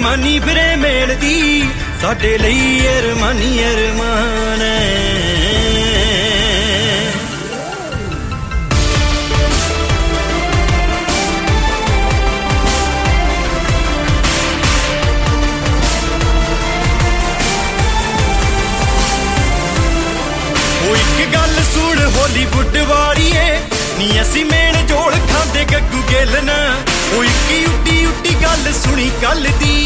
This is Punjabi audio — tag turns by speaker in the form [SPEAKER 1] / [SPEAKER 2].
[SPEAKER 1] ਅਰਮਾਨੀ ਫਿਰੇ ਮੇਲ ਦੀ ਸਾਡੇ ਲਈ ਅਰਮਾਨੀ ਅਰਮਾਨ ਇੱਕ ਗੱਲ ਸੁਣ ਹਾਲੀਵੁੱਡ ਵਾਲੀਏ ਨੀ ਅਸੀਂ ਮੇਨ ਜੋੜ ਖਾਂਦੇ ਗੱਗੂ ਗਿੱਲ ਨਾ ਉਹ ਇੱਕ ਉੱਡੀ ਉੱਡੀ ਗੱਲ ਸੁਣੀ ਕੱਲ ਦੀ